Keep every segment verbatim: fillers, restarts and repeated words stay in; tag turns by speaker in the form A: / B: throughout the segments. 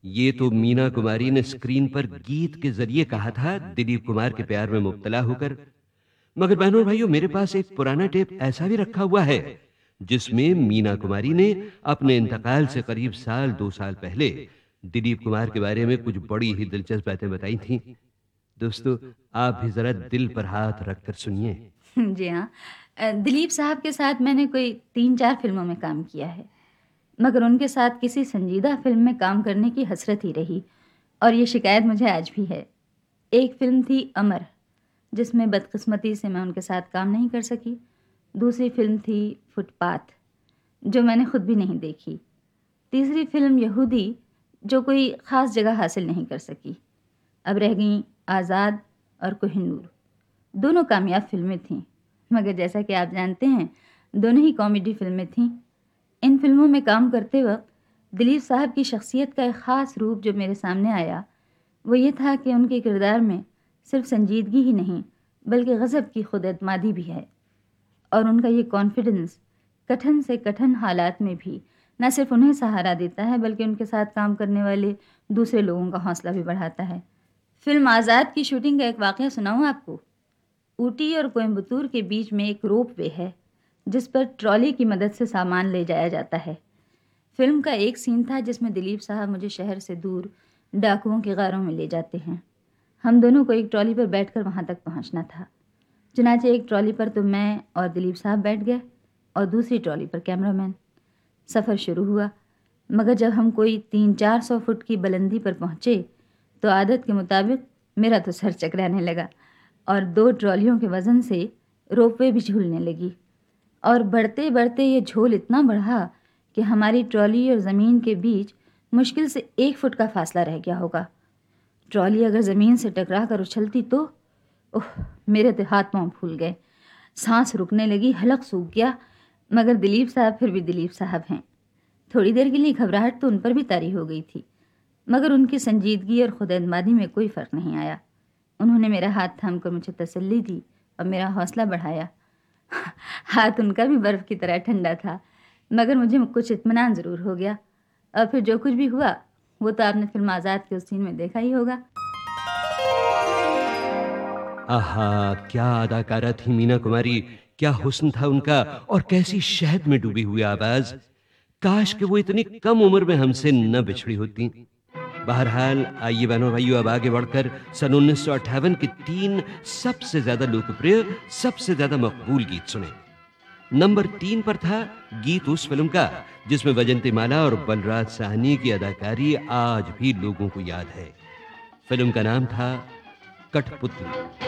A: ये तो मीना कुमारी ने स्क्रीन पर गीत के जरिए कहा था, दिलीप कुमार के प्यार में मुब्तला होकर। मगर बहनों और भाइयों, मेरे पास एक पुराना टेप ऐसा भी रखा हुआ है जिसमें मीना कुमारी ने अपने इंतकाल से करीब साल दो साल पहले दिलीप कुमार के बारे में कुछ बड़ी ही दिलचस्प बातें बताई थीं। दोस्तों, आप भी जरा दिल पर हाथ रखकर सुनिए।
B: जी हाँ। अ, दिलीप साहब के साथ मैंने कोई तीन चार फ़िल्मों में काम किया है, मगर उनके साथ किसी संजीदा फ़िल्म में काम करने की हसरत ही रही और ये शिकायत मुझे आज भी है। एक फ़िल्म थी अमर, जिसमें बदकिस्मती से मैं उनके साथ काम नहीं कर सकी। दूसरी फ़िल्म थी फुटपाथ, जो मैंने खुद भी नहीं देखी। तीसरी फ़िल्म यहूदी, जो कोई ख़ास जगह हासिल नहीं कर सकी। अब रह गईं आज़ाद और कोहिनूर। दोनों कामयाब फ़िल्में थीं, मगर जैसा कि आप जानते हैं, दोनों ही कॉमेडी फ़िल्में थीं। इन फ़िल्मों में काम करते वक़्त दिलीप साहब की शख्सियत का एक ख़ास रूप जो मेरे सामने आया, वो ये था कि उनके किरदार में सिर्फ़ संजीदगी ही नहीं, बल्कि गज़ब की खुद-एतमादी भी है। और उनका ये कॉन्फिडेंस कठिन से कठिन हालात में भी न सिर्फ़ उन्हें सहारा देता है, बल्कि उनके साथ काम करने वाले दूसरे लोगों का हौसला भी बढ़ाता है। फ़िल्म आज़ाद की शूटिंग का एक वाक़या सुनाऊँ आपको? ऊटी और कोयम्बटूर के बीच में एक रोपवे है, जिस पर ट्रॉली की मदद से सामान ले जाया जाता है। फ़िल्म का एक सीन था जिसमें दिलीप साहब मुझे शहर से दूर डाकुओं के गारों में ले जाते हैं। हम दोनों को एक ट्रॉली पर बैठकर वहाँ तक पहुँचना था। चुनांचे एक ट्रॉली पर तो मैं और दिलीप साहब बैठ गए और दूसरी ट्रॉली पर कैमरामैन। सफ़र शुरू हुआ, मगर जब हम कोई तीन चार सौ फुट की बुलंदी पर पहुँचे, तो आदत के मुताबिक मेरा तो सर चकराने लगा और दो ट्रॉलियों के वज़न से रोपवे भी झूलने लगी। और बढ़ते बढ़ते ये झोल इतना बढ़ा कि हमारी ट्रॉली और ज़मीन के बीच मुश्किल से एक फुट का फासला रह गया होगा। ट्रॉली अगर ज़मीन से टकरा कर उछलती तो ओह! मेरे तो हाथ पाँव फूल गए, सांस रुकने लगी, हलक सूख गया। मगर दिलीप साहब फिर भी दिलीप साहब हैं। थोड़ी देर के लिए घबराहट तो उन पर भी तारी हो गई थी, मगर उनकी संजीदगी और खुद-एतमादी में कोई फ़र्क नहीं आया। उन्होंने मेरा हाथ थाम कर मुझे तसल्ली दी और मेरा हौसला बढ़ाया। हाथ उनका भी बर्फ़ की तरह ठंडा था, मगर मुझे कुछ इत्मीनान ज़रूर हो गया। और फिर जो कुछ भी हुआ, वो तो आपने फ़िल्म आज़ाद के उस सीन में देखा ही होगा।
A: आहा! क्या अदाकारा थी मीना कुमारी, क्या हुस्न था उनका और कैसी शहद में डूबी हुई आवाज़। काश कि वो इतनी कम उम्र में हमसे न बिछड़ी होती। बहरहाल, आइए बहनों और भाइयों, अब आगे बढ़कर सन उन्नीस सौ अट्ठावन के तीन सबसे ज्यादा लोकप्रिय, सबसे ज्यादा मकबूल गीत सुने। नंबर तीन पर था गीत उस फिल्म का जिसमें वजंती माला और बलराज साहनी की अदाकारी आज भी लोगों को याद है। फिल्म का नाम था कठपुतली।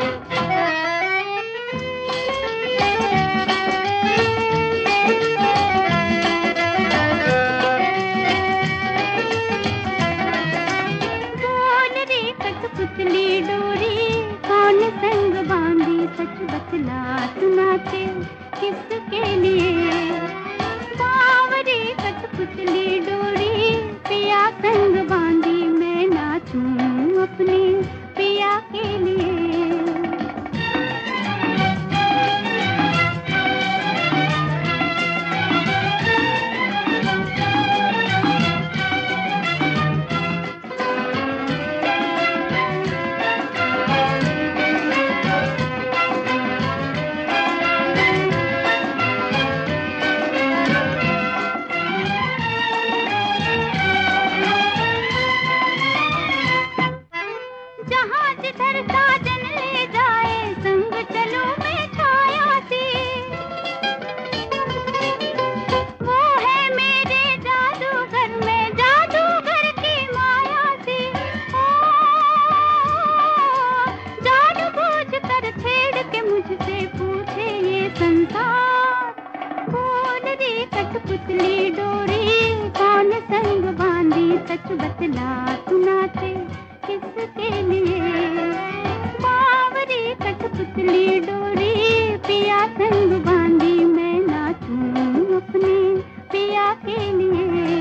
C: बोल रे कठपुतली डोरी, कौन संग बांधी, सच बतला सुनाते किसके लिए। बावरी कठपुतली डोरी, पिया संग बांधी, मैं नाचूं अपने पिया के लिए। जहाँ जिधर साजन ले जाए, संग चलो मैं छाया सी। वो है मेरे जादूगर, मैं जादूगर की माया सी। ओ, जादू बूझ कर छेड़ के मुझसे पूछे ये संसार। बोल रे कठपुतली डोरी, कौन संग बांधी, सच बतला सुनाते किसके लिए। बावरी कठपुतली डोरी, पिया संग बांधी, मैं नाचूं अपने पिया के लिए।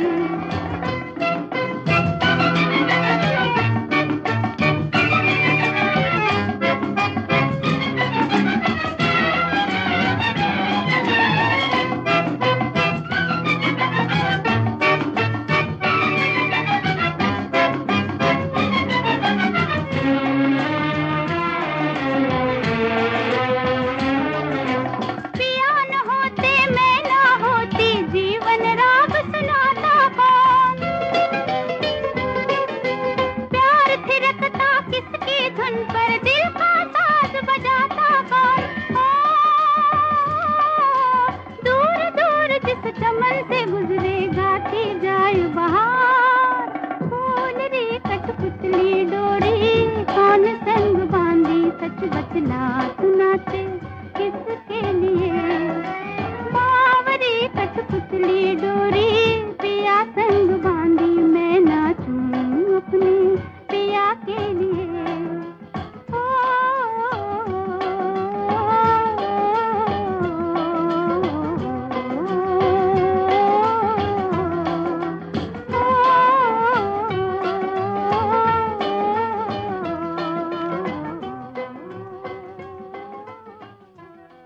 C: बतला